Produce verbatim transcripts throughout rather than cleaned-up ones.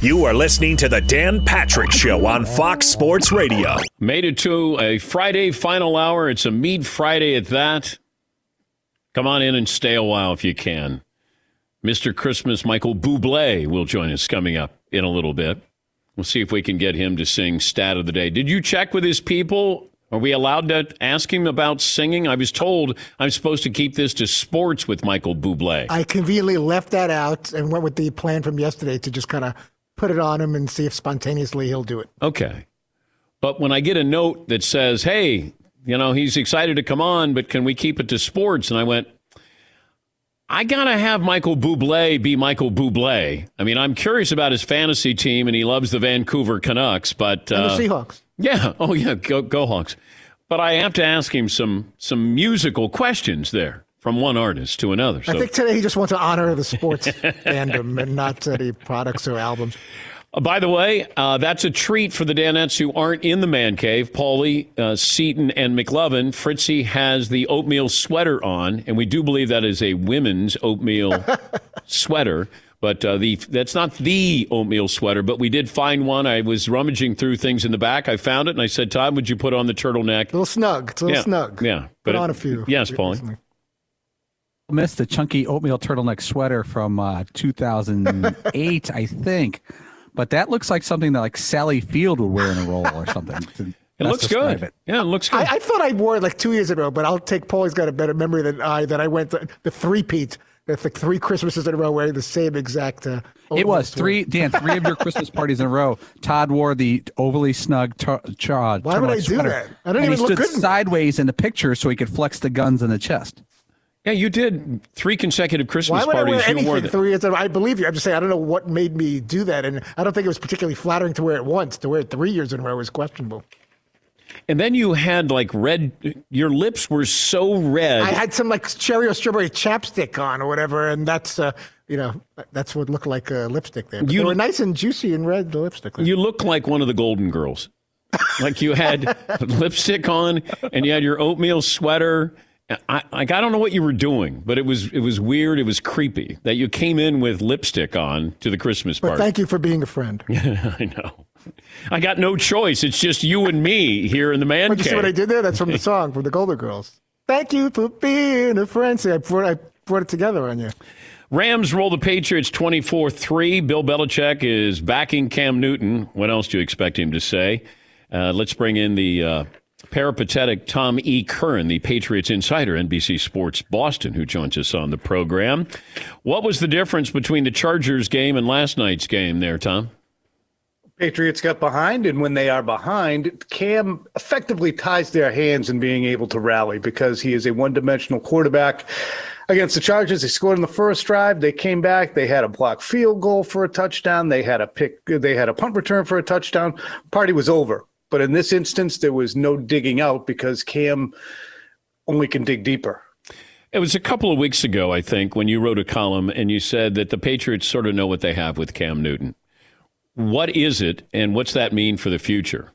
You are listening to the Dan Patrick Show on Fox Sports Radio. Made it to a Friday final hour. It's a Mead Friday at that. Come on in and stay a while if you can. Mister Christmas Michael Bublé will join us coming up in a little bit. We'll see if we can get him to sing Stat of the Day. Did you check with his people? Are we allowed to ask him about singing? I was told I'm supposed to keep this to sports with Michael Bublé. I conveniently left that out and went with the plan from yesterday to just kind of put it on him and see if spontaneously he'll do it. Okay. But when I get a note that says, hey, you know, he's excited to come on, but can we keep it to sports? And I went, I got to have Michael Bublé be Michael Bublé. I mean, I'm curious about his fantasy team, and he loves the Vancouver Canucks. But and uh, the Seahawks. Yeah. Oh, yeah. Go, go Hawks. But I have to ask him some some musical questions there from one artist to another. I so. think today he just wants to honor the sports fandom and not any products or albums. Uh, by the way, uh, that's a treat for the Danettes who aren't in the man cave. Paulie, uh, Seaton, and McLovin. Fritzy has the oatmeal sweater on, and we do believe that is a women's oatmeal sweater. But uh, the that's not the oatmeal sweater, but we did find one. I was rummaging through things in the back. I found it, and I said, Todd, would you put on the turtleneck? A little snug. It's a little yeah. snug. Yeah. Put but on it, a few. Yes, Paulie. Missed the chunky oatmeal turtleneck sweater from uh, two thousand eight, I think. But that looks like something that like Sally Field would wear in a role or something. It looks good. It. Yeah, it looks good. I, I thought I wore it like two years ago, but I'll take Paulie's got a better memory than I, that I went the, the three-peat. That's like three Christmases in a row wearing the same exact. Uh, it was three, Dan. Three of your Christmas parties in a row. Todd wore the overly snug tar- char- Why would I do sweater, that? I don't and even he look stood good. sideways in the picture so he could flex the guns in the chest. Yeah, you did three consecutive Christmas Why would parties. I wear You anything wore them. three years? I believe you. I'm just saying I don't know what made me do that, and I don't think it was particularly flattering to wear it once. To wear it three years in a row is questionable. And then you had like red. Your lips were so red. I had some like cherry or strawberry chapstick on or whatever, and that's uh, you know that's what looked like a lipstick there. But You- they were nice and juicy and red. The lipstick. You look like one of the Golden Girls. Like you had lipstick on, and you had your oatmeal sweater. I, like I don't know what you were doing, but it was it was weird. It was creepy that you came in with lipstick on to the Christmas But party. thank you for being a friend. I know. I got no choice. It's just you and me here in the man But you cave. see what I did there? That's from the song from the Golden Girls. Thank you for being a friend. See, I brought, I brought it together on you. Rams roll the Patriots twenty-four three. Bill Belichick is backing Cam Newton. What else do you expect him to say? Uh, let's bring in the uh, peripatetic Tom E. Curran, the Patriots insider, N B C Sports Boston, who joins us on the program. What was the difference between the Chargers game and last night's game there, Tom? Patriots got behind, and when they are behind, Cam effectively ties their hands in being able to rally because he is a one-dimensional quarterback. Against the Chargers, they scored in the first drive. They came back. They had a blocked field goal for a touchdown. They had a pick. They had a punt return for a touchdown. Party was over. But in this instance, there was no digging out because Cam only can dig deeper. It was a couple of weeks ago, I think, when you wrote a column and you said that the Patriots sort of know what they have with Cam Newton. What is it, and what's that mean for the future?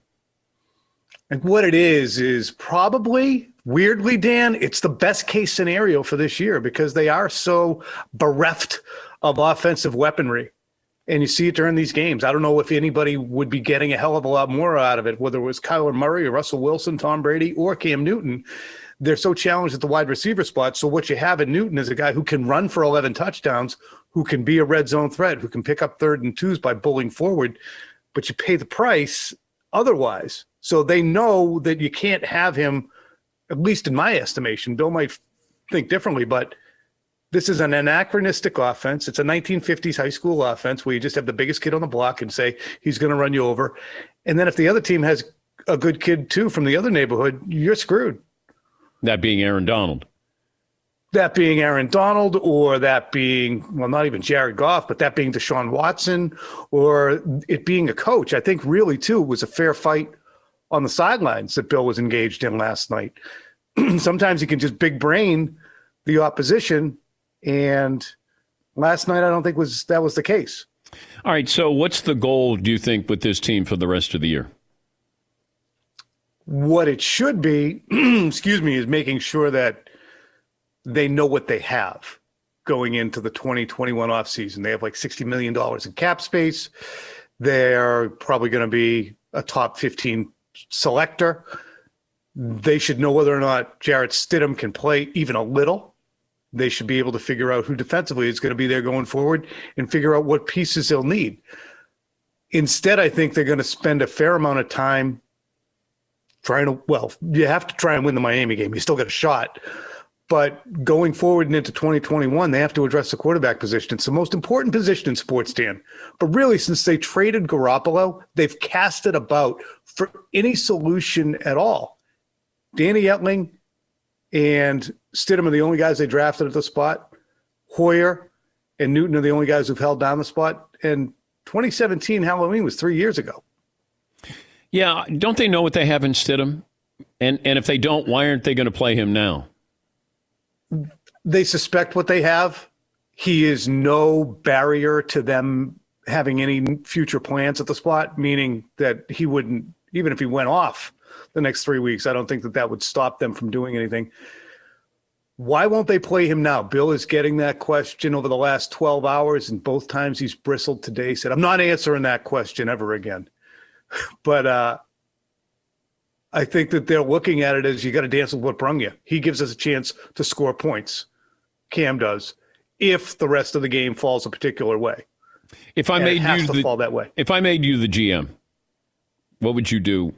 And what it is, is probably, weirdly, Dan, it's the best case scenario for this year because they are so bereft of offensive weaponry. And you see it during these games. I don't know if anybody would be getting a hell of a lot more out of it, whether it was Kyler Murray or Russell Wilson, Tom Brady, or Cam Newton. They're so challenged at the wide receiver spot. So what you have in Newton is a guy who can run for eleven touchdowns, who can be a red zone threat, who can pick up third and twos by bullying forward, but you pay the price otherwise. So they know that you can't have him, at least in my estimation. Bill might think differently, but this is an anachronistic offense. It's a nineteen fifties high school offense where you just have the biggest kid on the block and say he's going to run you over. And then if the other team has a good kid too from the other neighborhood, you're screwed. That being Aaron Donald. That being Aaron Donald, or that being, well, not even Jared Goff, but that being Deshaun Watson, or it being a coach. I think really, too, it was a fair fight on the sidelines that Bill was engaged in last night. Sometimes you can just big brain the opposition, and last night I don't think was that was the case. All right, so what's the goal, do you think, with this team for the rest of the year? What it should be, excuse me, is making sure that they know what they have going into the twenty twenty-one offseason. They have like sixty million dollars in cap space. They're probably going to be a top fifteen selector. They should know whether or not Jarrett Stidham can play even a little. They should be able to figure out who defensively is going to be there going forward and figure out what pieces they'll need. Instead, I think they're going to spend a fair amount of time trying to, well, you have to try and win the Miami game. You still got a shot. But going forward and into twenty twenty-one, they have to address the quarterback position. It's the most important position in sports, Dan. But really, since they traded Garoppolo, they've cast it about for any solution at all. Danny Etling and Stidham are the only guys they drafted at the spot. Hoyer and Newton are the only guys who've held down the spot. And twenty seventeen Halloween was three years ago. Yeah, don't they know what they have in Stidham? And and if they don't, why aren't they going to play him now? They suspect what they have. He is no barrier to them having any future plans at the spot, meaning that he wouldn't, even if he went off the next three weeks, I don't think that that would stop them from doing anything. Why won't they play him now? Bill is getting that question over the last twelve hours, and both times he's bristled today, said, I'm not answering that question ever again. But uh, I think that they're looking at it as you got to dance with what brung you. He gives us a chance to score points. Cam does, if the rest of the game falls a particular way. If I And made it has you to the, fall that way. If I made you the G M, what would you do?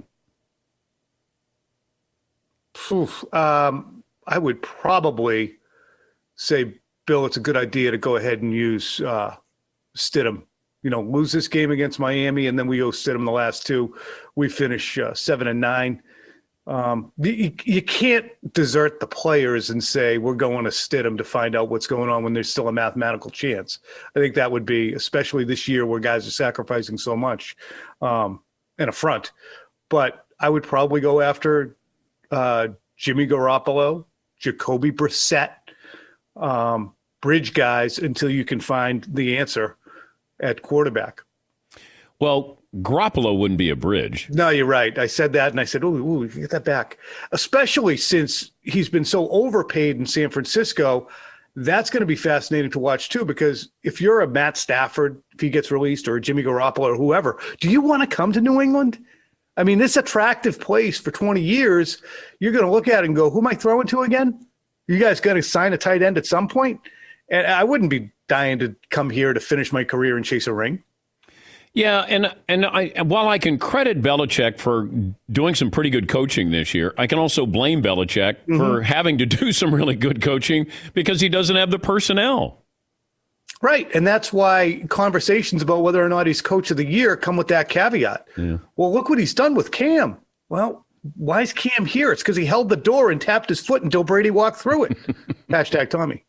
Oof, um, I would probably say, Bill, it's a good idea to go ahead and use uh, Stidham. You know, lose this game against Miami, and then we go Stidham the last two. We finish uh, seven and nine. Um, you, you can't desert the players and say we're going to Stidham to find out what's going on when there's still a mathematical chance. I think that would be, especially this year where guys are sacrificing so much, um, an affront. But I would probably go after uh, Jimmy Garoppolo, Jacoby Brissett, um, bridge guys until you can find the answer at quarterback. Well, Garoppolo wouldn't be a bridge. No, you're right. I said that, and I said, ooh, ooh, get that back. Especially since he's been so overpaid in San Francisco, that's going to be fascinating to watch, too, because if you're a Matt Stafford, if he gets released, or Jimmy Garoppolo or whoever, do you want to come to New England? I mean, this attractive place for twenty years, you're going to look at it and go, who am I throwing to again? You guys got to sign a tight end at some point? And I wouldn't be dying to come here to finish my career and chase a ring. Yeah, and and I, while I can credit Belichick for doing some pretty good coaching this year, I can also blame Belichick mm-hmm. for having to do some really good coaching because he doesn't have the personnel. Right, and that's why conversations about whether or not he's coach of the year come with that caveat. Yeah. Well, look what he's done with Cam. Well, why is Cam here? It's because he held the door and tapped his foot until Brady walked through it. Hashtag Tommy.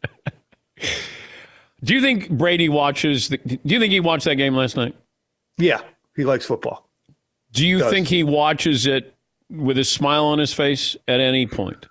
Do you think Brady watches? The, do you think he watched that game last night? Yeah, he likes football. Do you think he watches it with a smile on his face at any point?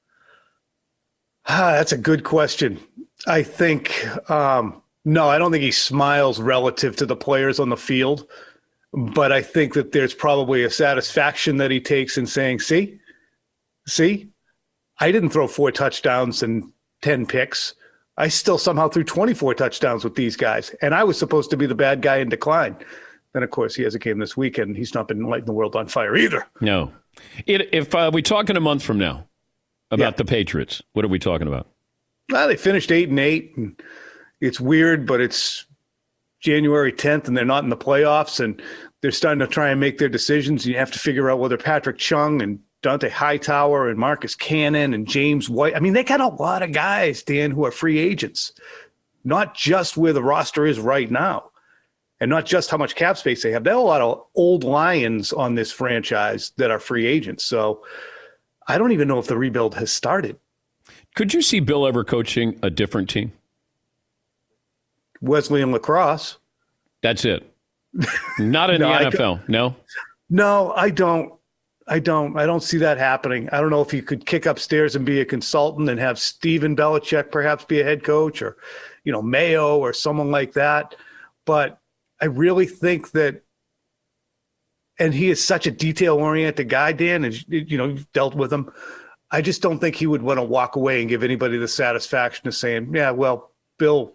Ah, that's a good question. I think um, no, I don't think he smiles relative to the players on the field, but I think that there's probably a satisfaction that he takes in saying, "See, see, I didn't throw four touchdowns and ten picks. I still somehow threw twenty-four touchdowns with these guys, and I was supposed to be the bad guy in decline." Then, of course, he has a game this weekend. He's not been lighting the world on fire either. No. It, if uh, we talk in a month from now about yeah. the Patriots, what are we talking about? Well, they finished eight and eight, and it's weird, but it's January tenth, and they're not in the playoffs, and they're starting to try and make their decisions. You have to figure out whether Patrick Chung and Dante Hightower and Marcus Cannon and James White. I mean, they got a lot of guys, Dan, who are free agents, not just where the roster is right now and not just how much cap space they have. They have a lot of old Lions on this franchise that are free agents. So I don't even know if the rebuild has started. Could you see Bill ever coaching a different team? Wesleyan lacrosse. That's it. Not in no, the N F L. No, no, I don't. I don't. I don't see that happening. I don't know if he could kick upstairs and be a consultant and have Steven Belichick perhaps be a head coach, or, you know, Mayo or someone like that. But I really think that, and he is such a detail-oriented guy, Dan, and, you know, you've dealt with him. I just don't think he would want to walk away and give anybody the satisfaction of saying, yeah, well, Bill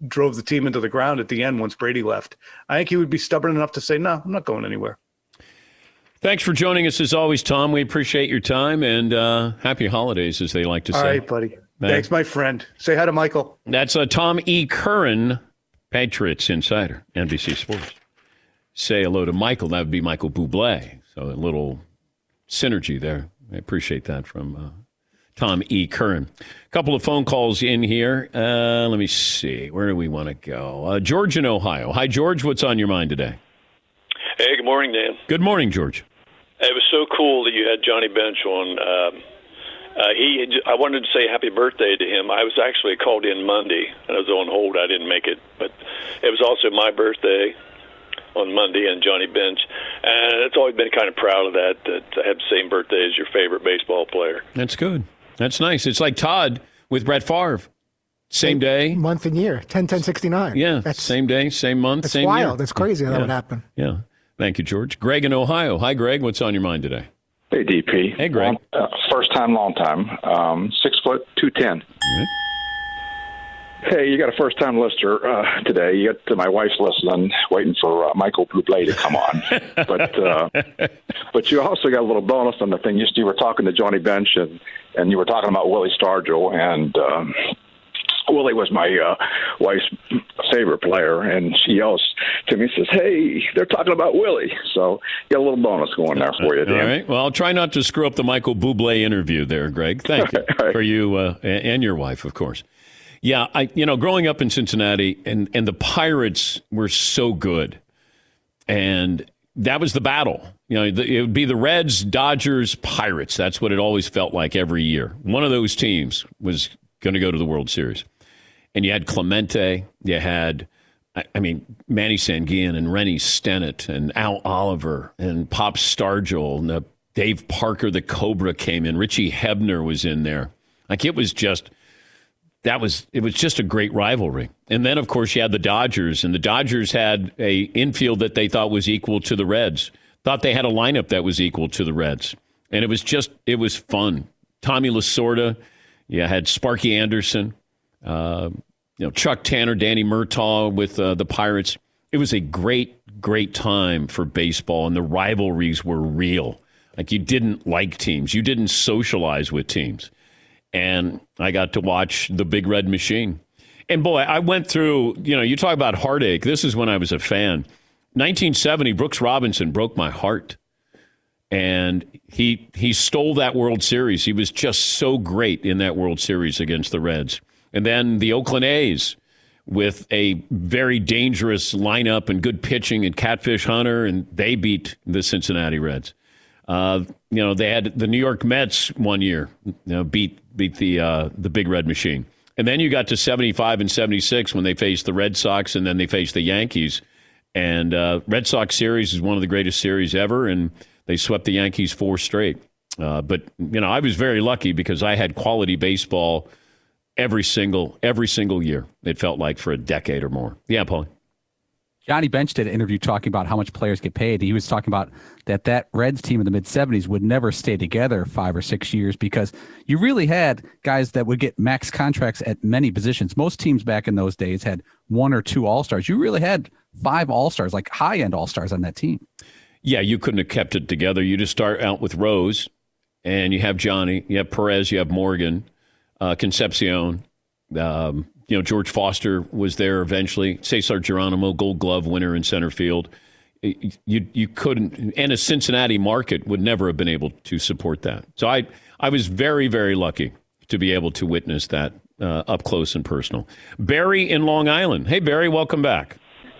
drove the team into the ground at the end once Brady left. I think he would be stubborn enough to say, no, I'm not going anywhere. Thanks for joining us as always, Tom. We appreciate your time, and uh, happy holidays, as they like to say. All right, buddy. Thanks, Thanks my friend. Say hi to Michael. That's uh, Tom E. Curran, Patriots Insider, N B C Sports. Say hello to Michael. That would be Michael Bublé. So a little synergy there. I appreciate that from uh, Tom E. Curran. A couple of phone calls in here. Uh, let me see. Where do we want to go? Uh, George in Ohio. Hi, George. What's on your mind today? Hey, good morning, Dan. Good morning, George. It was so cool that you had Johnny Bench on. Um, uh, he, I wanted to say happy birthday to him. I was actually called in Monday, and I was on hold. I didn't make it, but it was also my birthday on Monday, and Johnny Bench. And it's always been kind of proud of that, that I have the same birthday as your favorite baseball player. That's good. That's nice. It's like Todd with Brett Favre. Same day. Month and year. ten ten sixty-nine. Yeah, that's, same day, same month, that's same wild. year. It's crazy how yeah. that would happen. Yeah. Thank you, George. Greg in Ohio. Hi, Greg. What's on your mind today? Hey, D P. Hey, Greg. Uh, first time, long time. Um, six foot, two ten. Mm-hmm. Hey, you got a first time listener uh, today. You got uh, my wife's listening, waiting for uh, Michael Bublé to come on. but uh, but you also got a little bonus on the thing. You, you were talking to Johnny Bench, and, and you were talking about Willie Stargell, and um, Willie was my uh, wife's favorite player, and she yells to me, says, hey, they're talking about Willie. So you got a little bonus going there for you, Dan. All right. Well, I'll try not to screw up the Michael Bublé interview there, Greg. Thank you right. for you uh, and your wife, of course. Yeah, I you know, growing up in Cincinnati, and, and the Pirates were so good, and that was the battle. You know, the, it would be the Reds, Dodgers, Pirates. That's what it always felt like every year. One of those teams was going to go to the World Series. And you had Clemente, you had, I mean, Manny Sanguillen and Rennie Stennett and Al Oliver and Pop Stargell and the Dave Parker, the Cobra came in. Richie Hebner was in there. Like it was just, that was, it was just a great rivalry. And then, of course, you had the Dodgers, and the Dodgers had a infield that they thought was equal to the Reds. Thought they had a lineup that was equal to the Reds. And it was just, it was fun. Tommy Lasorda, you had Sparky Anderson. Uh, you know, Chuck Tanner, Danny Murtaugh with uh, the Pirates. It was a great, great time for baseball, and the rivalries were real. Like you didn't like teams. You didn't socialize with teams. And I got to watch the Big Red Machine. And boy, I went through, you know, you talk about heartache. This is when I was a fan. nineteen seventy, Brooks Robinson broke my heart. And he he stole that World Series. He was just so great in that World Series against the Reds. And then the Oakland A's with a very dangerous lineup and good pitching and Catfish Hunter, and they beat the Cincinnati Reds. Uh, you know, they had the New York Mets one year, you know, beat beat the uh, the Big Red Machine. And then you got to seventy-five and seventy-six when they faced the Red Sox, and then they faced the Yankees. And uh, Red Sox series is one of the greatest series ever, and they swept the Yankees four straight. Uh, but, you know, I was very lucky because I had quality baseball every single every single year, it felt like, for a decade or more. Yeah, Paul. Johnny Bench did an interview talking about how much players get paid. He was talking about that that Reds team in the mid-seventies would never stay together five or six years because you really had guys that would get max contracts at many positions. Most teams back in those days had one or two All-Stars. You really had five All-Stars, like high-end All-Stars on that team. Yeah, you couldn't have kept it together. You just start out with Rose, and you have Johnny, you have Perez, you have Morgan, uh, Concepcion, um, you know, George Foster was there eventually. Cesar Geronimo, Gold Glove winner in center field. You you couldn't, and a Cincinnati market would never have been able to support that. So I I was very, very lucky to be able to witness that uh, up close and personal. Barry in Long Island. Hey, Barry, welcome back.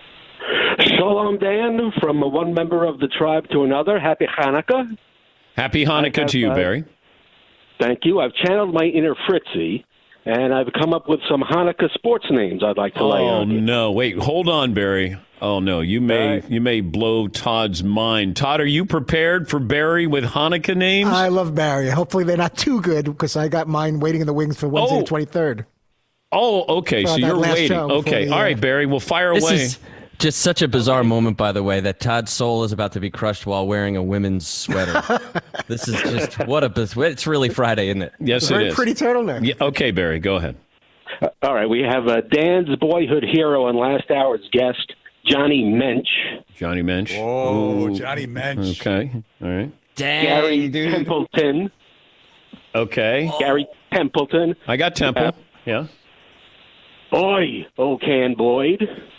Shalom, Dan, from one member of the tribe to another. Happy Hanukkah. Happy Hanukkah have, to you, uh, Barry. Thank you. I've channeled my inner Fritzy, and I've come up with some Hanukkah sports names I'd like to oh, lay on you. Oh, no. Wait, hold on, Barry. Oh, no. You may right. you may blow Todd's mind. Todd, are you prepared for Barry with Hanukkah names? I love Barry. Hopefully they're not too good because I got mine waiting in the wings for Wednesday oh. the twenty-third. Oh, okay. For so you're waiting. Okay. The, All right, Barry. We'll fire this away. Is just such a bizarre okay. moment, by the way, that Todd's soul is about to be crushed while wearing a women's sweater. This is just, what a, it's really Friday, isn't it? Yes, Very it is. Pretty turtleneck. Yeah, okay, Barry, go ahead. Uh, all right, we have uh, Dan's boyhood hero and last hour's guest, Johnny Mensch. Johnny Mensch. Oh, Ooh. Johnny Mensch. Okay. All right. Dang, Gary dude. Templeton. Okay. Gary Templeton. I got Temple. Uh, Yeah. Oi, O'Can Boyd.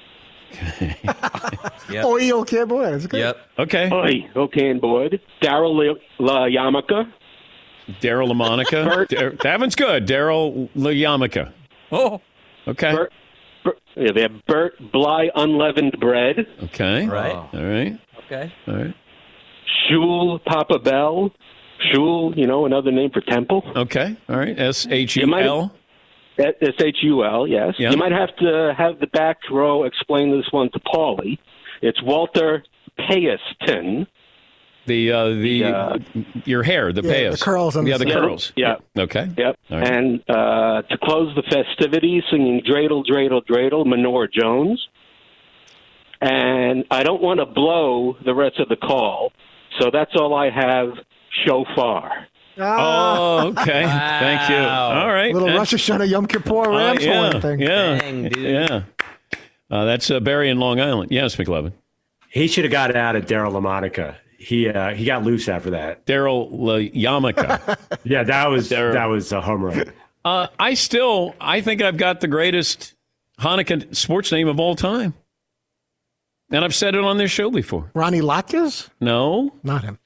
Yep. Oh, you okay, boy. That's good. Yep. Okay. Oi, O'Can Boyd. Daryl LaYamaka. Daryl LaMonica. Bert. Dar- that one's good. Daryl LaYamaka. Oh. Okay. Bert, Bert, yeah, they have Bert Bly Unleavened Bread. Okay. Right. All right. Okay. All right. Shul Papa Bell. Shul, you know, another name for temple. Okay. All right. S H You U might- L. S H U L, yes. Yeah. You might have to have the back row explain this one to Paulie. It's Walter Payaston. The uh, the uh, your hair, the Yeah, payas. the curls on the Yeah, the side. curls. Yeah. Okay. Yep. All right. And uh, to close the festivities, singing Dreidel, Dreidel, Dreidel, Menor Jones. And I don't want to blow the rest of the call, so that's all I have so far. Ah, Oh, okay. Thank you. All right. little That's- Rosh Hashanah Yom Kippur uh, Rams yeah, horn thing. Yeah. Dang, dude. Yeah. Uh, that's uh, Barry in Long Island. Yes, McLevin. He should have got out of Daryl LaMonica. He uh, he got loose after that. Daryl LaYamaka. Yeah, that was Daryl. that was a home run. uh, I still, I think I've got the greatest Hanukkah sports name of all time. And I've said it on this show before. Ronnie Latkes? No. Not him.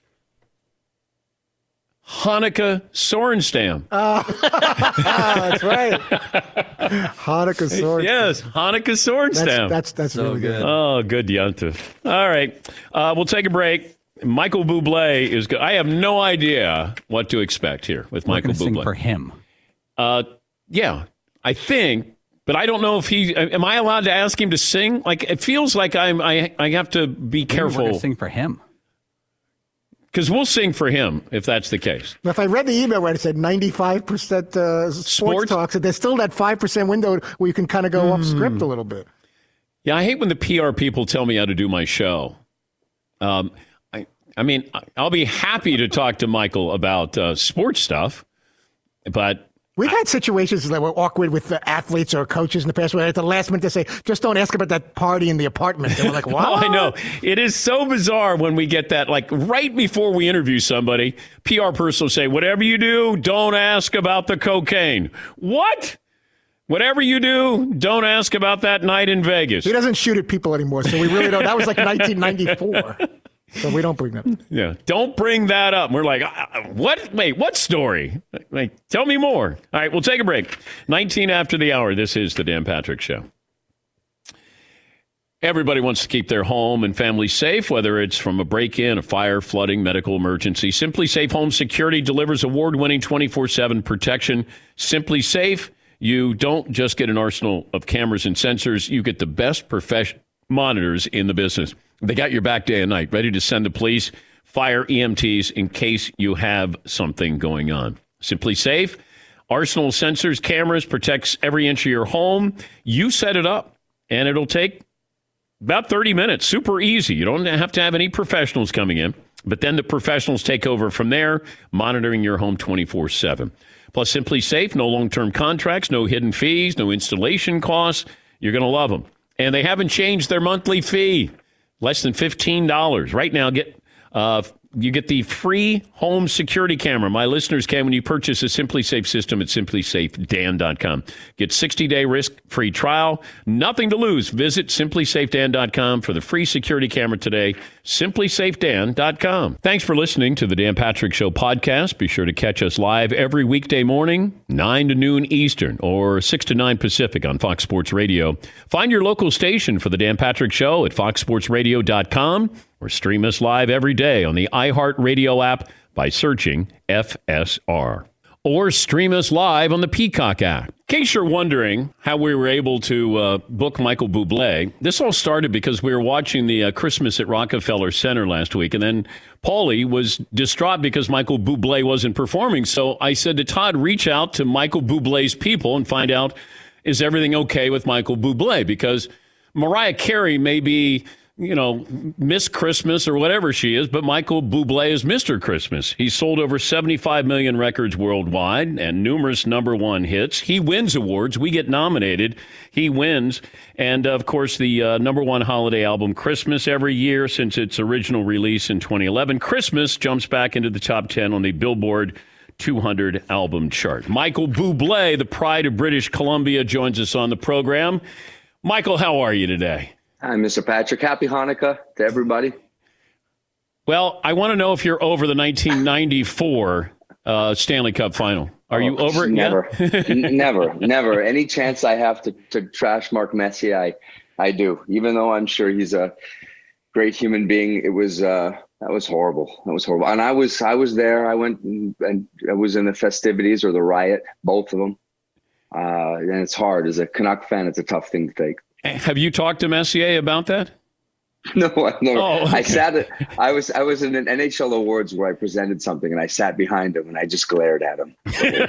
Hanukkah Sorenstam. Ah, that's right. Hanukkah sword. Yes, Hanukkah Sorenstam. That's that's, that's So really good. good. Oh, good Yontif. All right. Uh, we'll take a break. Michael Bublé is good. I have no idea what to expect here with We're Michael going to sing Bublé. for him. Uh, yeah, I think, but I don't know if he. Am I allowed to ask him to sing? Like, it feels like I'm. I I have to be Maybe We're going careful to sing for him. because we'll sing for him if that's the case. If I read the email where it said ninety-five percent uh, sports, Sports? talks, there's still that five percent window where you can kind of go off script a little bit. Yeah, I hate when the P R people tell me how to do my show. Um, I I mean, I'll be happy to talk to Michael about uh, sports stuff, but. We've had situations that were awkward with the athletes or coaches in the past where at the last minute they say, just don't ask about that party in the apartment. And we're like, what? Oh, I know. It is so bizarre when we get that, like right before we interview somebody, P R person will say, whatever you do, don't ask about the cocaine. What? Whatever you do, don't ask about that night in Vegas. He doesn't shoot at people anymore, so we really don't. That was like nineteen ninety-four. So we don't bring that up. Yeah. Don't bring that up. We're like, uh, what? Wait, what story? Like, tell me more. All right, we'll take a break. nineteen after the hour. This is the Dan Patrick Show. Everybody wants to keep their home and family safe, whether it's from a break-in, a fire, flooding, medical emergency. Simply Safe Home Security delivers award-winning twenty-four seven protection. Simply Safe, you don't just get an arsenal of cameras and sensors. You get the best professional monitors in the business. They got your back day and night, ready to send the police, fire, E M Ts in case you have something going on. Simply Safe, arsenal sensors, cameras, protects every inch of your home. You set it up, and it'll take about thirty minutes. Super easy. You don't have to have any professionals coming in, but then the professionals take over from there, monitoring your home twenty-four seven. Plus, Simply Safe, no long-term contracts, no hidden fees, no installation costs. You're going to love them. And they haven't changed their monthly fee. Less than fifteen dollars. Right now, get uh, you get the free home security camera. My listeners can when you purchase a Simply Safe system at simply safe dan dot com. Get sixty-day risk-free trial. Nothing to lose. Visit simply safe dan dot com for the free security camera today. simply safe dan dot com. Thanks for listening to the Dan Patrick Show podcast. Be sure to catch us live every weekday morning, nine to noon Eastern or six to nine Pacific on Fox Sports Radio. Find your local station for the Dan Patrick Show at fox sports radio dot com or stream us live every day on the iHeartRadio app by searching F S R. Or stream us live on the Peacock app. In case you're wondering how we were able to uh, book Michael Bublé, this all started because we were watching the uh, Christmas at Rockefeller Center last week, and then Paulie was distraught because Michael Bublé wasn't performing. So I said to Todd, reach out to Michael Bublé's people and find out, is everything okay with Michael Bublé? Because Mariah Carey may be you know, Miss Christmas or whatever she is, but Michael Bublé is Mister Christmas. He's sold over seventy-five million records worldwide and numerous number one hits. He wins awards. We get nominated. He wins. And, of course, the uh, number one holiday album, Christmas, every year since its original release in twenty eleven. Christmas jumps back into the top ten on the Billboard two hundred album chart. Michael Bublé, the pride of British Columbia, joins us on the program. Michael, how are you today? Hi, Mister Patrick. Happy Hanukkah to everybody. Well, I want to know if you're over the nineteen ninety-four uh, Stanley Cup final. Are oh, you over it never, yet? N- never, never. Any chance I have to, to trash Mark Messier, I, I do. Even though I'm sure he's a great human being, it was uh, that was horrible. That was horrible. And I was I was there. I went and, and I was in the festivities or the riot, both of them. Uh, and it's hard as a Canuck fan. It's a tough thing to take. Have you talked to Messier about that? No, no. Oh, okay. I sat at, I was I was in an N H L awards where I presented something and I sat behind him and I just glared at him.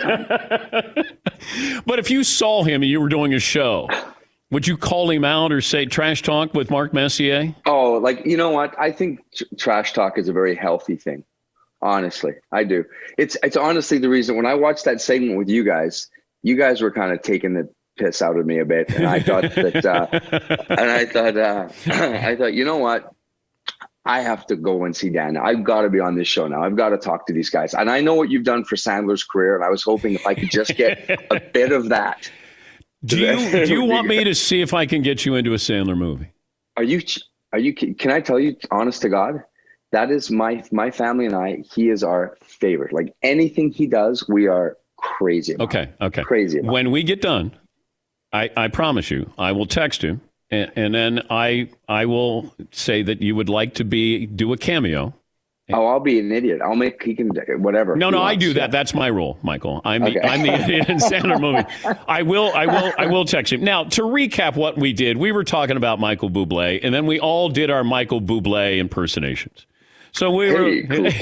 But if you saw him and you were doing a show, would you call him out or say trash talk with Mark Messier? Oh, like, you know what? I think tr- trash talk is a very healthy thing. Honestly, I do. It's it's honestly the reason when I watched that segment with you guys, you guys were kind of taking the piss out of me a bit, and I thought that, uh, and I thought, uh, I thought, you know what? I have to go and see Dan. I've got to be on this show now. I've got to talk to these guys, and I know what you've done for Sandler's career, and I was hoping if I could just get a bit of that. Do you do you want me to see if I can get you into a Sandler movie? Are you? Are you? Can I tell you, honest to God, that is my my family and I. He is our favorite. Like anything he does, we are crazy about. Okay, okay, crazy about. When we get done, I, I promise you, I will text him, and, and then I I will say that you would like to be do a cameo. Oh, I'll be an idiot. I'll make he can whatever. No, no, wants. I do that. That's my role, Michael. I'm the Okay. I'm the idiot in Sandler movie. I will I will I will text him. Now, to recap what we did, we were talking about Michael Bublé, and then we all did our Michael Bublé impersonations. So we hey, were cool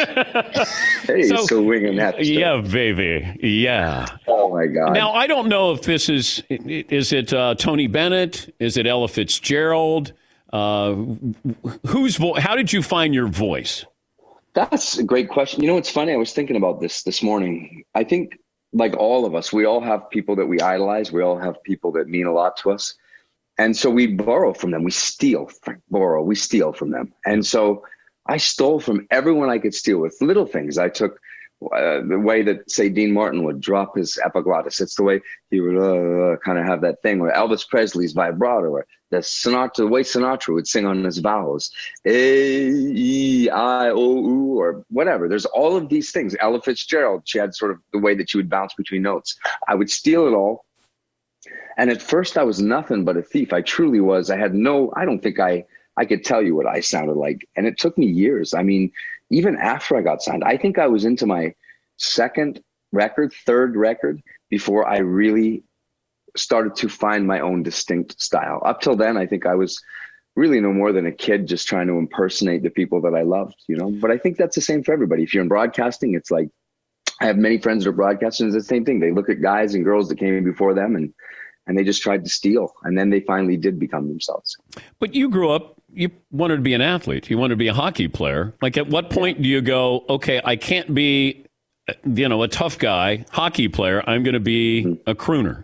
hey, so, so winging that stuff. Yeah, baby. Yeah. Oh my God. Now, I don't know if this is, is it uh, Tony Bennett? Is it Ella Fitzgerald? Uh, whose vo- How did you find your voice? That's a great question. You know, it's funny. I was thinking about this this morning. I think like all of us, we all have people that we idolize. We all have people that mean a lot to us. And so we borrow from them. We steal, borrow, we steal from them. And so I stole from everyone I could steal with little things. I took uh, the way that, say, Dean Martin would drop his epiglottis. It's the way he would uh, kind of have that thing, or Elvis Presley's vibrato, or the Sinatra, the way Sinatra would sing on his vowels, A, E, I, O, U, or whatever. There's all of these things. Ella Fitzgerald, she had sort of the way that she would bounce between notes. I would steal it all. And at first I was nothing but a thief. I truly was. I had no, I don't think I, I could tell you what I sounded like. And it took me years. I mean, even after I got signed, I think I was into my second record, third record before I really started to find my own distinct style. Up till then, I think I was really no more than a kid just trying to impersonate the people that I loved, you know. But I think that's the same for everybody. If you're in broadcasting, it's like, I have many friends that are broadcasters. It's the same thing. They look at guys and girls that came before them and and they just tried to steal. And then they finally did become themselves. But you grew up, you wanted to be an athlete. You wanted to be a hockey player. Like, at what point do you go, okay, I can't be, you know, a tough guy, hockey player. I'm going to be mm-hmm. a crooner.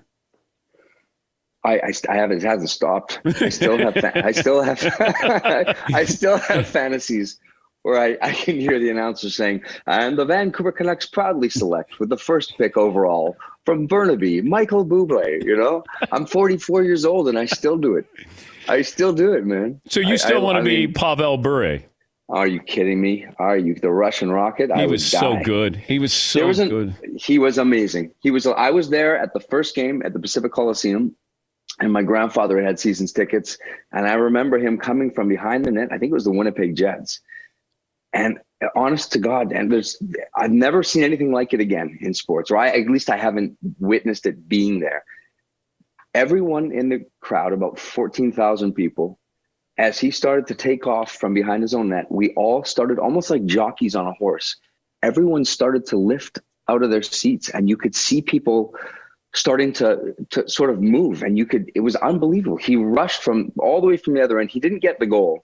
I, I, I haven't, it hasn't stopped. I still have, I still have, I still have fantasies where I, I can hear the announcer saying, and the Vancouver Canucks proudly select with the first pick overall from Burnaby, Michael Bublé. You know, I'm forty-four years old and I still do it. I still do it, man. So you still I, want to be mean, Pavel Bure? Are you kidding me? Are you the Russian Rocket? He I was so good. He was so was an, good. He was amazing. He was. I was there at the first game at the Pacific Coliseum. And my grandfather had seasons tickets. And I remember him coming from behind the net. I think it was the Winnipeg Jets. And honest to God, and there's, I've never seen anything like it again in sports, or I, at least I haven't witnessed it being there. Everyone in the crowd, about fourteen thousand people, as he started to take off from behind his own net, we all started almost like jockeys on a horse. Everyone started to lift out of their seats, and you could see people starting to to sort of move, and you could. It was unbelievable. He rushed from all the way from the other end. He didn't get the goal,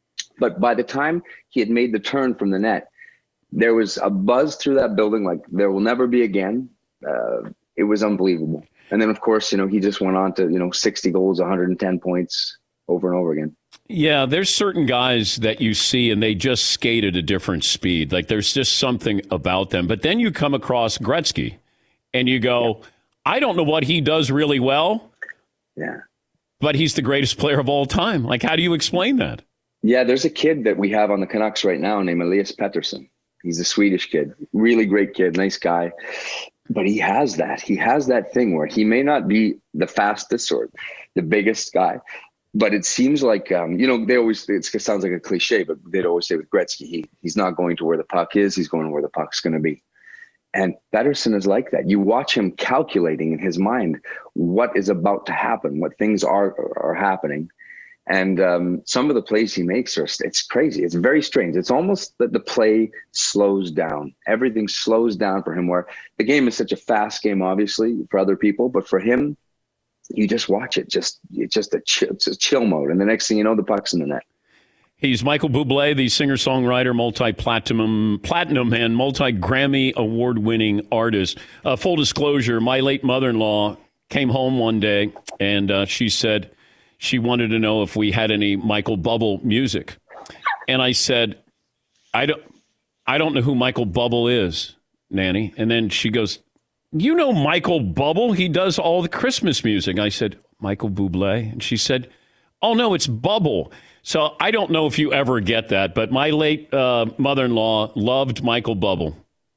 but by the time he had made the turn from the net, there was a buzz through that building like there will never be again. Uh, it was unbelievable. And then, of course, you know, he just went on to, you know, sixty goals, one hundred ten points over and over again. Yeah, there's certain guys that you see and they just skate at a different speed. Like there's just something about them. But then you come across Gretzky and you go, yeah. I don't know what he does really well. Yeah. But he's the greatest player of all time. Like, how do you explain that? Yeah, there's a kid that we have on the Canucks right now named Elias Pettersson. He's a Swedish kid, really great kid, nice guy. But he has that. He has that thing where he may not be the fastest or the biggest guy, but it seems like, um, you know, they always, it's, it sounds like a cliche, but they'd always say with Gretzky, he, he's not going to where the puck is, he's going to where the puck's going to be. And Pettersson is like that. You watch him calculating in his mind what is about to happen, what things are are happening. And um, some of the plays he makes are, it's crazy. It's very strange. It's almost that the play slows down. Everything slows down for him, where the game is such a fast game, obviously, for other people. But for him, you just watch it. Just It's just a chill, it's a chill mode. And the next thing you know, the puck's in the net. He's Michael Bublé, the singer-songwriter, multi-platinum platinum and multi-Grammy award-winning artist. Uh, full disclosure, my late mother-in-law came home one day, and uh, she said she wanted to know if we had any Michael Bubble music. And I said, I don't, I don't know who Michael Bubble is, Nanny. And then she goes, you know Michael Bubble? He does all the Christmas music. I said, Michael Bublé? And she said, oh, no, it's Bubble. So I don't know if you ever get that, but my late uh, mother-in-law loved Michael Bubble.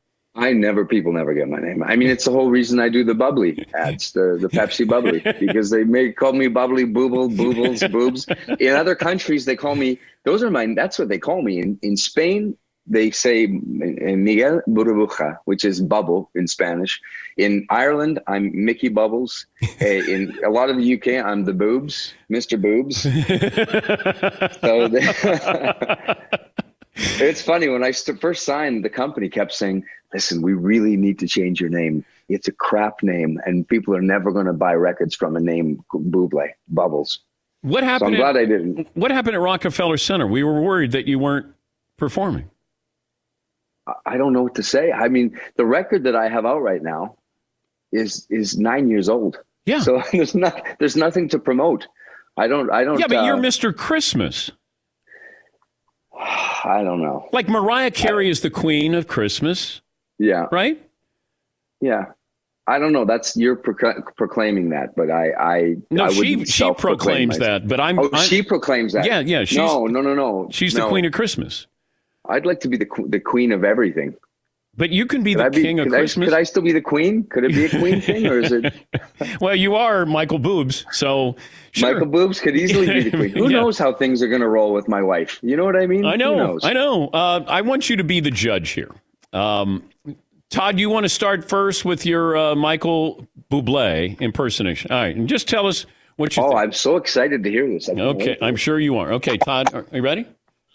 I never, people never get my name. I mean, it's the whole reason I do the bubbly ads, the, the Pepsi bubbly, because they may call me bubbly, booble, boobles, boobs. In other countries, they call me, those are my, that's what they call me. In, in Spain, they say Miguel Burbuja, which is bubble in Spanish. In Ireland, I'm Mickey Bubbles. In a lot of the U K, I'm the boobs, Mister Boobs. So they, it's funny, when I st- first signed, the company kept saying, listen, we really need to change your name. It's a crap name, and people are never going to buy records from a name, Bublé, Bubbles. What happened? So I'm glad at, I didn't. What happened at Rockefeller Center? We were worried that you weren't performing. I don't know what to say. I mean, the record that I have out right now is is nine years old. Yeah. So there's not there's nothing to promote. I don't I don't. Yeah, but uh, you're Mister Christmas. I don't know. Like Mariah Carey is the queen of Christmas. Yeah. Right? Yeah. I don't know. That's you're pro- proclaiming that, but I, I no, I she she proclaims that. But I'm. Oh, I'm, she proclaims that. Yeah, yeah. She's, no, no, no, no. She's no. the queen of Christmas. I'd like to be the the queen of everything. But you can be could the be, king of could Christmas. I, could I still be the queen? Could it be a queen thing, or is it? Well, you are Michael Boobs, so sure. Michael Boobs could easily be the queen. Who yeah. knows how things are going to roll with my wife? You know what I mean? I know. Who knows? I know. Uh, I want you to be the judge here. Um, Todd, you want to start first with your uh, Michael Bublé impersonation? All right, and just tell us what you. Oh, think. I'm so excited to hear this. Okay, I'm sure you are. Okay, Todd, are you ready?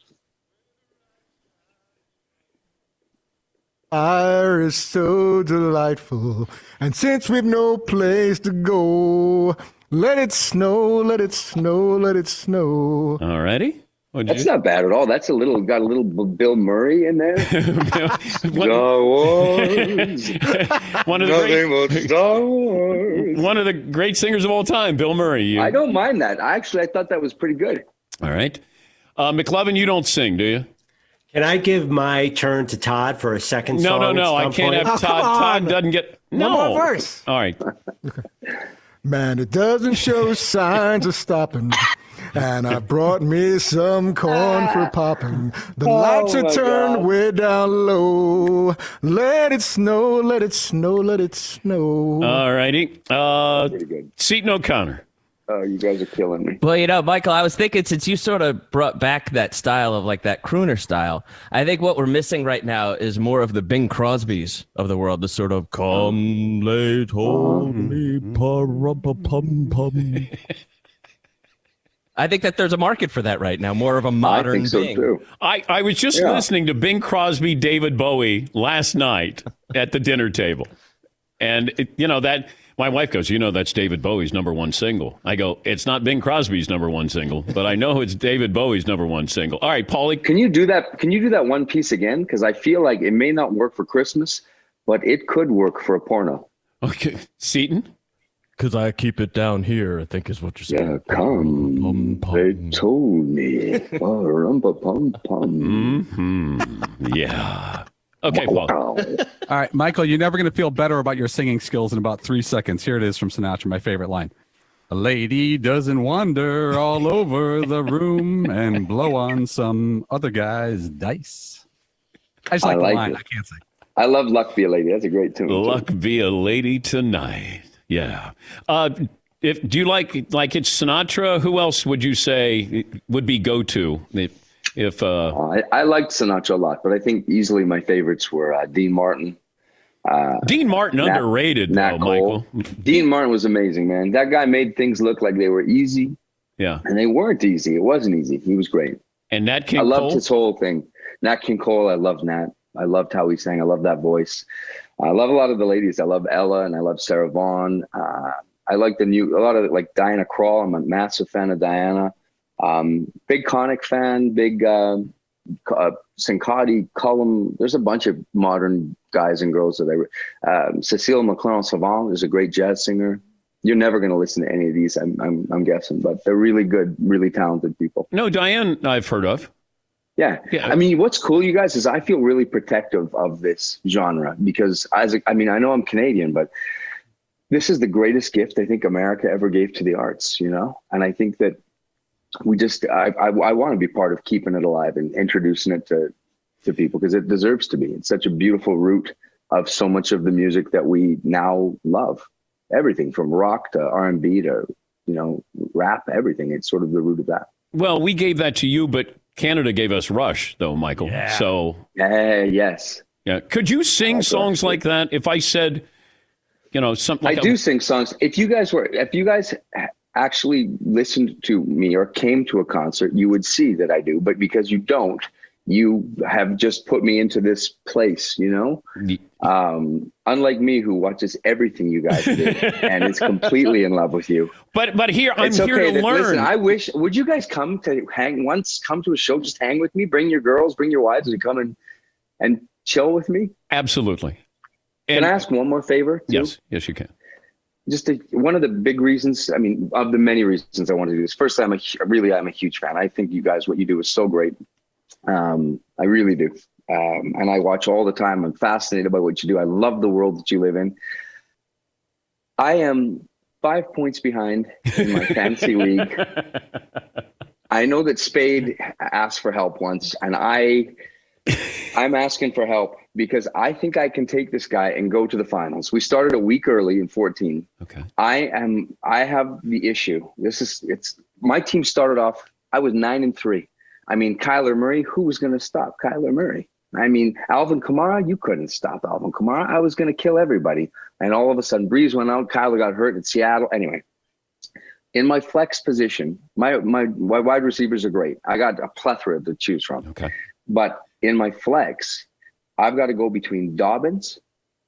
Fire is so delightful, and since we've no place to go, let it snow, let it snow, let it snow. All righty. What'd That's you? not bad at all. That's a little got a little Bill Murray in there. Star Wars. One of the Nothing great, but Star Wars. One of the great singers of all time, Bill Murray. You. I don't mind that. Actually, I thought that was pretty good. All right, uh, McLovin, you don't sing, do you? Can I give my turn to Todd for a second No, song? no, no. I can't point? have Oh, Todd. Todd doesn't get. No. One more verse. All right. Man, it doesn't show signs of stopping. And I brought me some corn for popping. The Oh, lights are my turned God. way down low. Let it snow, let it snow, let it snow. All righty. Uh, Pretty good. Seton O'Connor. Oh, you guys are killing me. Well, you know, Michael, I was thinking since you sort of brought back that style of like that crooner style, I think what we're missing right now is more of the Bing Crosbys of the world, the sort of come late home, pum pum. I think that there's a market for that right now, more of a modern I think so Bing. too. I, I was just Yeah. listening to Bing Crosby, David Bowie last night at the dinner table. And, it, you know, that My wife goes, you know, that's David Bowie's number one single. I go, it's not Bing Crosby's number one single, but I know it's David Bowie's number one single. All right, Paulie. Can you do that? Can you do that one piece again? Because I feel like it may not work for Christmas, but it could work for a porno. Okay. Seton? Because I keep it down here, I think is what you're saying. Yeah, come. Pum, pum. They told me. Pum, pum. Mm-hmm. Yeah. Okay, Paul. All right, Michael, you're never going to feel better about your singing skills in about three seconds. Here it is from Sinatra, my favorite line. A lady doesn't wander all over the room and blow on some other guy's dice. I just like, I like the line. it. I can't say. I love Luck Be a Lady. That's a great tune. Luck Be a Lady Tonight. Yeah. Uh, if do you like like it's Sinatra? Who else would you say would be go to if if uh... I, I liked Sinatra a lot, but I think easily my favorites were uh, Dean Martin. Uh, Dean Martin Nat, underrated Nat though, Cole. Michael. Dean Martin was amazing, man. That guy made things look like they were easy. Yeah. And they weren't easy. It wasn't easy. He was great. And Nat King I loved Cole? his whole thing. Nat King Cole, I loved Nat. I loved how he sang. I love that voice. I love a lot of the ladies. I love Ella and I love Sarah Vaughan. Uh, I like the new, a lot of like Diana Krall. I'm a massive fan of Diana. Um, big Connick fan, big uh, uh, Sincotti, Cullum. There's a bunch of modern guys and girls that I, um, Cecile McLaren-Savant is a great jazz singer. You're never going to listen to any of these, I'm, I'm, I'm guessing, but they're really good, really talented people. No, Diane, I've heard of. Yeah. yeah. I mean, what's cool, you guys, is I feel really protective of this genre because as a, I mean, I know I'm Canadian, but this is the greatest gift I think America ever gave to the arts, you know? And I think that we just, I, I, I want to be part of keeping it alive and introducing it to, to people because it deserves to be. It's such a beautiful root of so much of the music that we now love. Everything from rock to R and B to, you know, rap, everything. It's sort of the root of that. Well, we gave that to you, but Canada gave us Rush, though, Michael. Yeah. So, uh, yes. Yeah. Could you sing songs like that? If I said, you know, something like I do sing songs. If you guys were, if you guys actually listened to me or came to a concert, you would see that I do. But because you don't, you have just put me into this place, you know? Um, unlike me, who watches everything you guys do and is completely in love with you. But but here, I'm it's here okay to learn. Listen, I wish, would you guys come to hang once, come to a show, just hang with me, bring your girls, bring your wives and come and, and chill with me? Absolutely. And, can I ask one more favor? Too? Yes, yes, you can. Just a, one of the big reasons, I mean, of the many reasons I want to do this. First, I'm a, really, I'm a huge fan. I think you guys, what you do is so great. Um, I really do. Um, and I watch all the time. I'm fascinated by what you do. I love the world that you live in. I am five points behind in my fantasy league. I know that Spade asked for help once, and I, I'm asking for help because I think I can take this guy and go to the finals. We started a week early in fourteen. Okay. I am. I have the issue. This is. It's my team started off. I was nine and three. I mean, Kyler Murray, who was going to stop Kyler Murray? I mean, Alvin Kamara, you couldn't stop Alvin Kamara. I was going to kill everybody. And all of a sudden, Breeze went out. Kyler got hurt in Seattle. Anyway, in my flex position, my, my, my wide receivers are great. I got a plethora to choose from. Okay. But in my flex, I've got to go between Dobbins,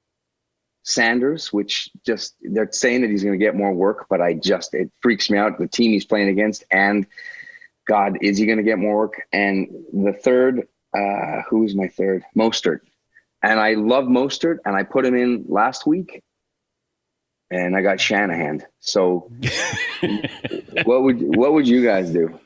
Sanders, which just they're saying that he's going to get more work, but I just, it freaks me out. The team he's playing against, and God, is he going to get more work? And the third, uh, who is my third? Mostert. And I love Mostert, and I put him in last week, and I got Shanahan. So, what would what would you guys do?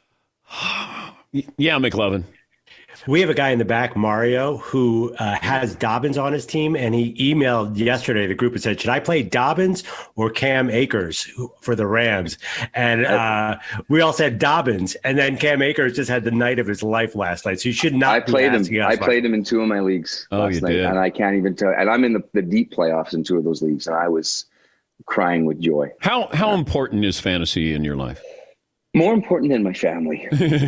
Yeah, McLovin. We have a guy in the back, Mario, who uh, has Dobbins on his team, and he emailed yesterday the group and said, should I play Dobbins or Cam Akers for the Rams? And uh, we all said Dobbins, and then Cam Akers just had the night of his life last night. So you should not I be played him. asking us I about- played him in two of my leagues Oh, last you night, did? and I can't even tell. And I'm in the, the deep playoffs in two of those leagues, and I was crying with joy. How how important is fantasy in your life? More important than my family.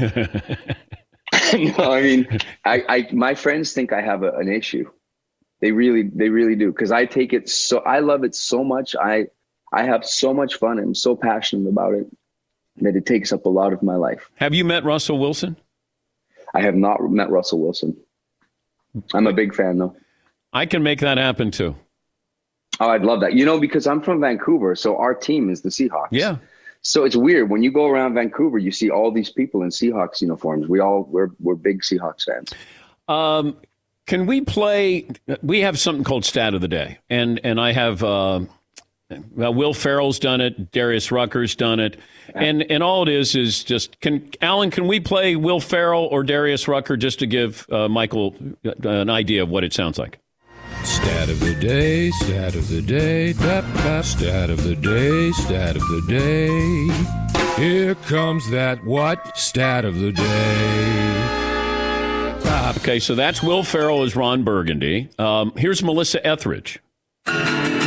No, I mean, I, I, my friends think I have a, an issue. They really, they really do. Cause I take it so, I love it so much. I, I have so much fun. I'm so passionate about it that it takes up a lot of my life. Have you met Russell Wilson? I have not met Russell Wilson. I'm a big fan though. I can make that happen too. Oh, I'd love that. You know, because I'm from Vancouver, so our team is the Seahawks. Yeah. So it's weird when you go around Vancouver, you see all these people in Seahawks uniforms. We all we're we're big Seahawks fans. Um, can we play? We have something called Stat of the Day, and and I have uh, well, Will Ferrell's done it, Darius Rucker's done it, and and all it is is just can Alan? Can we play Will Ferrell or Darius Rucker just to give uh, Michael an idea of what it sounds like? Stat of the day, stat of the day, tap, tap, stat of the day, stat of the day. Here comes that what? Stat of the day. Ah, okay, so that's Will Ferrell as Ron Burgundy. Um, here's Melissa Etheridge. Woo!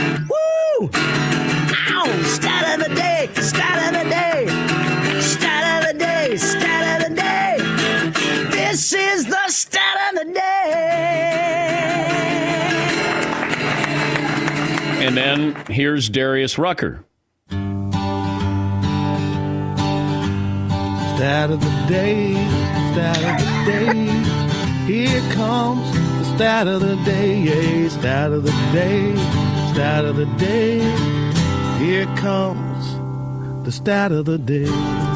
Ow! Stat of the day, stat of the day, stat of the day, stat of the day. This is the stat of the day. And then here's Darius Rucker. Stat of the day, stat of the day. Here comes the stat of the day, yeah, stat of the day, stat of the day. Here comes the stat of the day.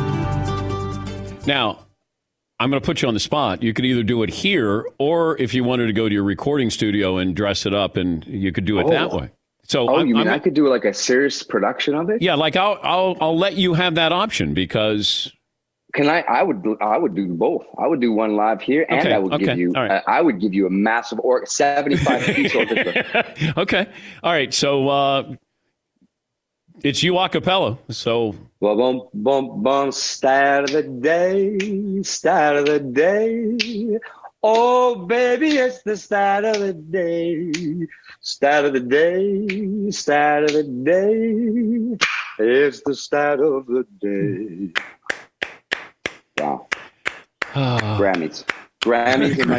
Now, I'm going to put you on the spot. You could either do it here, or if you wanted to go to your recording studio and dress it up, and you could do it Oh. that way. So oh, I'm, you mean I'm, I could do like a serious production of it? Yeah, like I'll I'll I'll let you have that option because. Can I? I would. do- I would do both. I would do one live here, and Okay, I would okay, give you. all right. uh, I would give you a massive or seventy-five piece orchestra. Okay. All right. So uh, it's you a cappella. So. Well, bum, bum, bum, stat of the day, stat of the day. Oh, baby, it's the stat of the day. Stat of the day, stat of the day. It's the stat of the day. Wow. Grammys. Grammys. in my-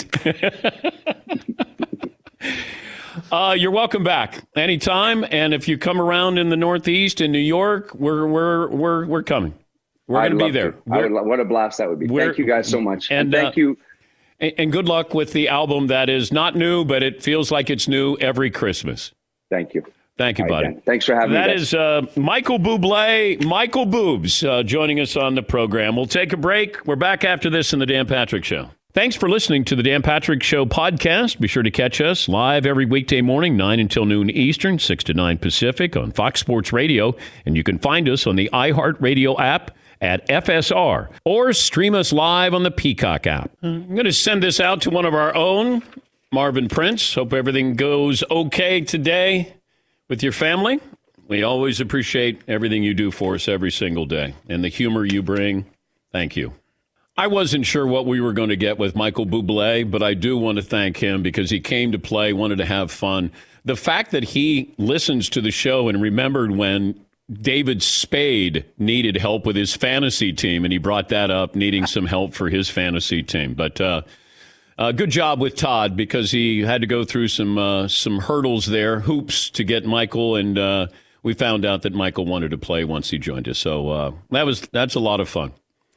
Grammys. uh, you're welcome back anytime. And if you come around in the Northeast in New York, we're we're we're we're coming. We're I'd going to be love there. to. I would lo- what a blast that would be. we're- Thank you guys so much. And, And, thank uh, you. And, and good luck with the album that is not new, but it feels like it's new every Christmas. Thank you. Thank you, All right, buddy. Dan. Thanks for having That me. guys. is uh, Michael Bublé, Michael Boobs, uh, joining us on the program. We'll take a break. We're back after this in the Dan Patrick Show. Thanks for listening to the Dan Patrick Show podcast. Be sure to catch us live every weekday morning, nine until noon Eastern, six to nine Pacific on Fox Sports Radio. And you can find us on the iHeartRadio app at F S R or stream us live on the Peacock app. I'm going to send this out to one of our own, Marvin Prince. Hope everything goes okay today with your family. We always appreciate everything you do for us every single day and the humor you bring. Thank you. I wasn't sure what we were going to get with Michael Bublé, but I do want to thank him because he came to play, wanted to have fun. The fact that he listens to the show and remembered when David Spade needed help with his fantasy team, and he brought that up, needing some help for his fantasy team. But uh, uh, good job with Todd because he had to go through some uh, some hurdles there, hoops to get Michael, and uh, we found out that Michael wanted to play once he joined us. So uh, that was that's a lot of fun.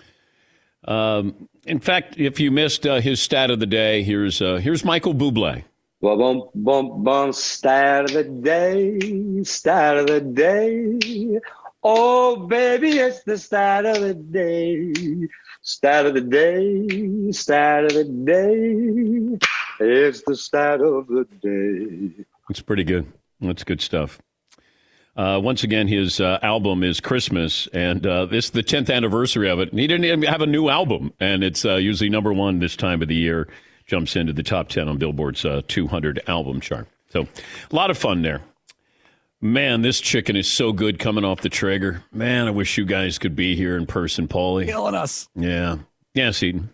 Um, in fact, if you missed uh, his stat of the day, here's uh, here's Michael Bublé. Well, bum, bum, bum, stat of the day, stat of the day. Oh, baby, it's the stat of the day. Stat of the day, stat of the day. It's the stat of the day. It's pretty good. That's good stuff. Uh, once again, his uh, album is Christmas, and uh, this is the tenth anniversary of it. And he didn't even have a new album, and it's uh, usually number one this time of the year. Jumps into the top ten on Billboard's uh, two hundred album chart. So a lot of fun there. Man, this chicken is so good coming off the Traeger. Man, I wish you guys could be here in person, Paulie. Killing us. Yeah. Yes, Eden.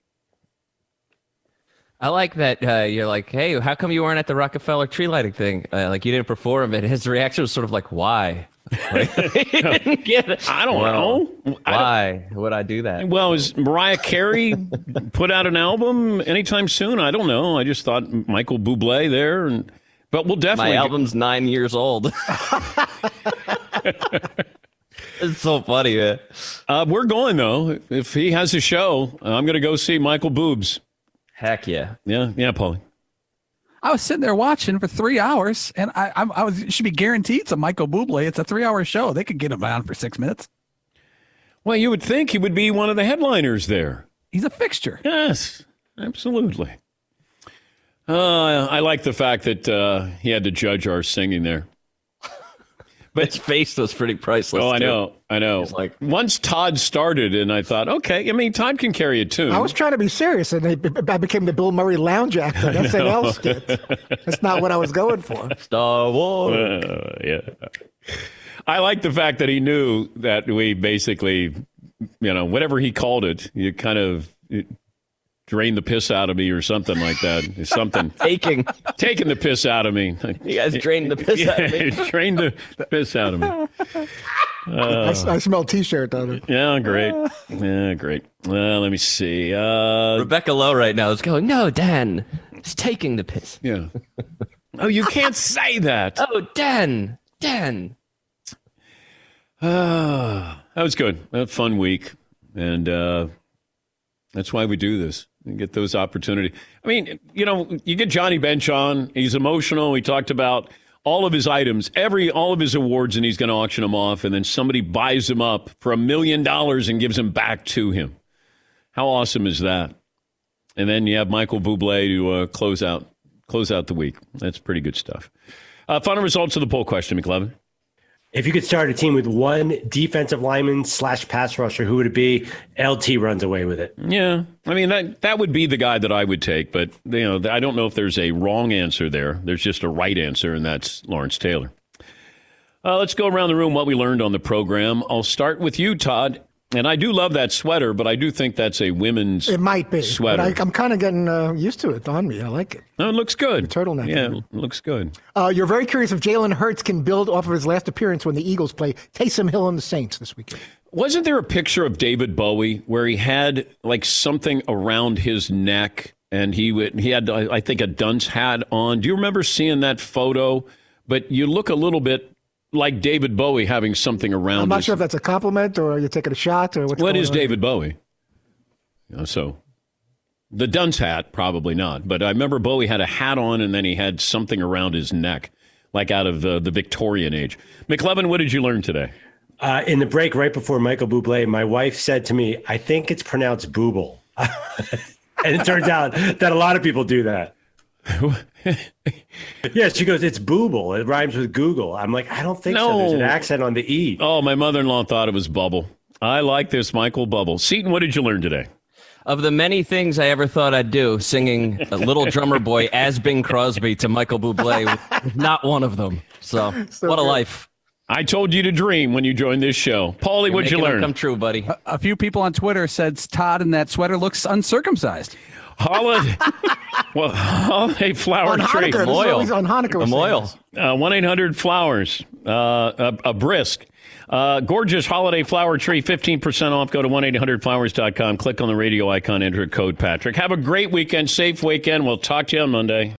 I like that uh, you're like, hey, how come you weren't at the Rockefeller tree lighting thing? Uh, like you didn't perform, and his reaction was sort of like, why? Like, he didn't get it. I don't Well, know. Why would I do that? Well, is Mariah Carey put out an album anytime soon? I don't know. I just thought Michael Bublé there, and but we'll definitely. My album's nine years old. It's so funny, man. Uh, we're going though. If he has a show, I'm going to go see Michael Boobs. Heck yeah. Yeah, yeah, Paulie. I was sitting there watching for three hours, and I, I, I was should be guaranteed some Michael Bublé. It's a three-hour show. They could get him on for six minutes. Well, you would think he would be one of the headliners there. He's a fixture. Yes, absolutely. Uh, I like the fact that uh, he had to judge our singing there. But his face was pretty priceless. Oh, I too. know, I know. Like, once Todd started, and I thought, okay, I mean, Todd can carry a tune. I was trying to be serious, and I became the Bill Murray lounge actor, an S N L skit. That's not what I was going for. Star Wars. Uh, yeah. I like the fact that he knew that we basically, you know, whatever he called it, you kind of it drained the piss out of me or something like that. Something. Taking. Taking the piss out of me. You guys drained the piss out of me. Drained the piss out of me. Uh, I, I smell T-shirt on it. Yeah, great. Yeah, great. Uh, let me see. Uh, Rebecca Lowe right now is going, no, Dan, it's taking the piss. Yeah. Oh, you can't say that. Oh, Dan, Dan. Uh, that was good. A fun week. And uh, that's why we do this. We get those opportunities. I mean, you know, you get Johnny Bench on. He's emotional. He talked about all of his items, every all of his awards, and he's going to auction them off. And then somebody buys them up for a million dollars and gives them back to him. How awesome is that? And then you have Michael Bublé to uh, close out close out the week. That's pretty good stuff. Uh, final results of the poll question, McLevin. If you could start a team with one defensive lineman slash pass rusher, who would it be? L T runs away with it. Yeah, I mean, that that would be the guy that I would take. But, you know, I don't know if there's a wrong answer there. There's just a right answer, and that's Lawrence Taylor. Uh, let's go around the room what we learned on the program. I'll start with you, Todd. And I do love that sweater, but I do think that's a women's It might be. sweater. But I, I'm kind of getting uh, used to it on me. I like it. No, it looks good. The turtleneck. Yeah, it looks good. Uh, you're very curious if Jalen Hurts can build off of his last appearance when the Eagles play Taysom Hill and the Saints this weekend. Wasn't there a picture of David Bowie where he had like something around his neck and he would, he had, I think, a dunce hat on? Do you remember seeing that photo? But you look a little bit like David Bowie having something around. I'm not his... sure if that's a compliment or you're taking a shot or what's What going is on. David Bowie? Uh, so the dunce hat, probably not. But I remember Bowie had a hat on and then he had something around his neck, like out of uh, the Victorian age. McLevin, what did you learn today? Uh, in the break right before Michael Bublé, my wife said to me, I think it's pronounced Booble. And it turns out that a lot of people do that. Yeah, she goes, it's Booble. It rhymes with Google. I'm like, I don't think No. so. There's an accent on the E. Oh, my mother-in-law thought it was Bubble. I like this Michael Bubble. Seton, what did you learn today? Of the many things I ever thought I'd do, singing a Little Drummer Boy as Bing Crosby to Michael Bublé was not one of them. So, So what a good. life. I told you to dream when you joined this show. Paulie, You're what'd you making them learn? come true, buddy. A, a few people on Twitter said Todd in that sweater looks uncircumcised. Holiday, well, holiday flower On tree. Hanukkah, this is Moil. always on Hanukkah. A we're saying moil. this. Uh, one eight hundred flowers. Uh, a, a brisk. Uh, gorgeous holiday flower tree, fifteen percent off. Go to one eight hundred flowers dot com. Click on the radio icon, enter code Patrick. Have a great weekend, safe weekend. We'll talk to you on Monday.